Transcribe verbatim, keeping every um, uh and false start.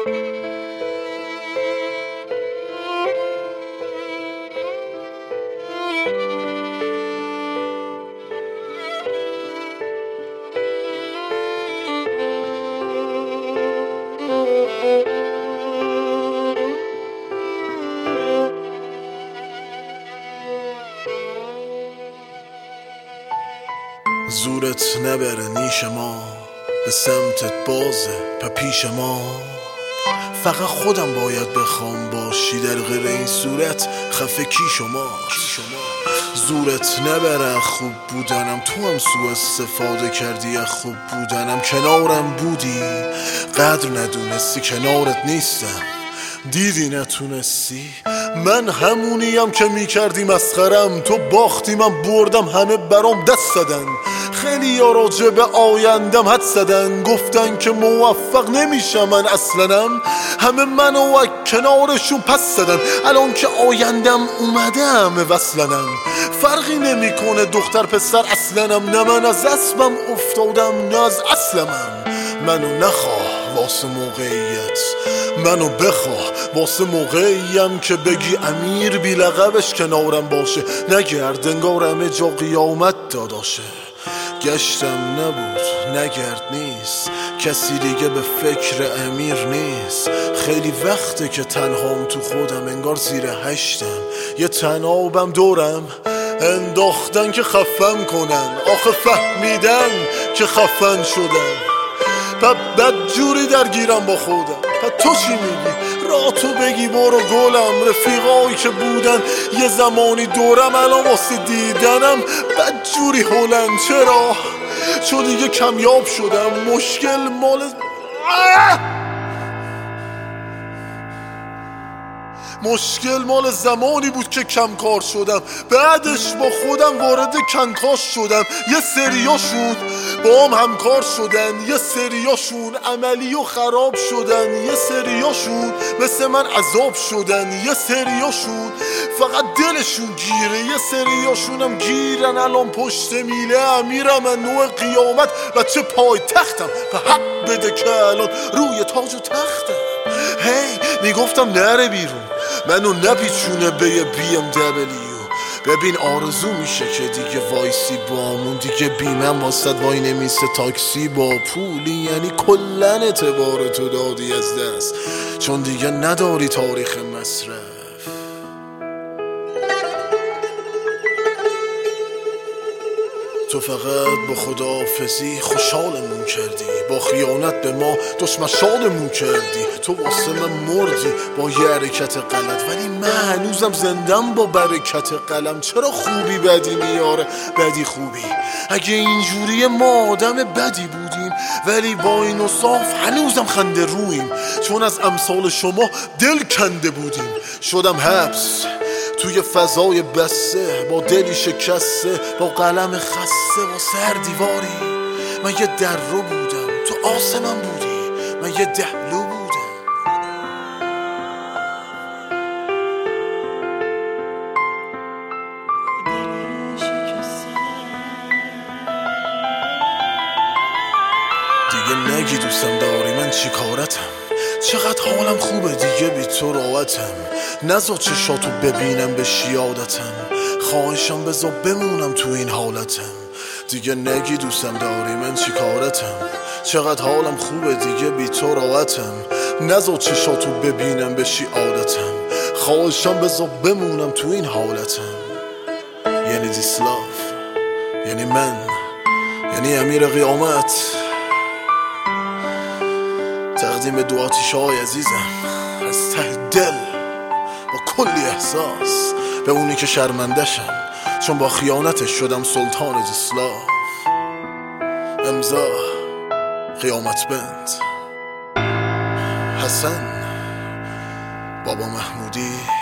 زورت نبره نیش ما، به سمتت بازه په پیش ما. فقط خودم باید بخوام باشی، در غیر این صورت خفه کی شما. زورت نبره خوب بودنم، تو هم سوء استفاده کردی از خوب بودنم. کنارم بودی قدر ندونستی، کنارت نیستم دیدی نتونستی. من همونیم که میکردی مسخرم، تو باختی من بردم همه برام دست زدن. خیلی یا راجع به آیندم حد زدن، گفتن که موفق نمیشم من اصلنم. همه منو از کنارشون پس زدن، الان که آیندم اومده همه وصلنم. فرقی نمیکنه دختر پسر اصلنم، نه من از اسبم افتادم نه از اصلمم. منو نخواه واسه موقعیت، منو بخواه واسه موقعیم که بگی امیر بی لقبش کنارم باشه. نگرد انگار همه جا قیامت داداشه. گشتم نبود نگرد نیست، کسی دیگه به فکر امیر نیست. خیلی وقته که تنهام تو خودم، انگار زیر هشتم یه تنابم دورم انداختن که خفم کنن. آخه فهمیدن که خفن شدن، پا بد جوری درگیرم با خودم. پا تو چی میگی؟ را تو بگی برو گلم. رفیقایی که بودن یه زمانی دورم، الان واسه دیدنم بد جوری هلن. چرا؟ چون دیگه کمیاب شدم. مشکل مال مشکل مال زمانی بود که کم کار شدم، بعدش با خودم وارد کنکاش شدم. یه سریاشون با هم همکار شدن، یه سریاشون عملی و خراب شدن، یه سریاشون مثل من عذاب شدن، یه سریاشون فقط دلشون گیره، یه سریاشون هم گیرن الان پشت میله امیرم. من نوع قیامت بچه پای تختم، و حق بده که الان روی تاج و تختم. هی میگفتم نره بیرون، منو نپیچونه به یه بی ام دبلیو. ببین آرزو میشه که دیگه وایسی بامون، دیگه بیمم واسد وای نمیسه تاکسی با پولی. یعنی کلن اعتبار تو دادی از دست، چون دیگه نداری تاریخ مصرف. تو فقط با خداحافظی خوشحالمون کردی، با خیانت به ما دشمن شادمون کردی. تو واسه من مردی با یه حرکت غلط، ولی من هنوزم زندم با برکت قلم. چرا خوبی بدی میاره بدی خوبی؟ اگه اینجوری ما آدم بدی بودیم، ولی با این و صاف هنوزم خنده رویم، چون از امثال شما دل کنده بودیم. شدم حبس توی فضای بسته، با دلی شکسته، با قلم خسته، با سر دیواری. من یه در رو بودم تو آسمم بودی، من یه دهلو بودم. دیگه نگی دوستم داری من چی کارتم، چقدر حالم خوبه دیگه بی تو راحتم. نزا چشاتو ببینم به شیادتم، خواهشم بزا بمونم تو این حالتم. دیگه نگی دوستم داری من چی کارتم، چقدر حالم خوبه دیگه بی تو راحتم. نزا چشاتو ببینم به شیادتم، خواهشم بزا بمونم تو این حالتم. یعنی دیسلاف، یعنی من، یعنی امیر قیامت. تقدیم به دو آتیش‌های عزیزم از ته دل با کلی احساس، به اونی که شرمندشم چون با خیانتش شدم سلطان دیسلاف. امضا قیامت بند، حسن بابا محمودی.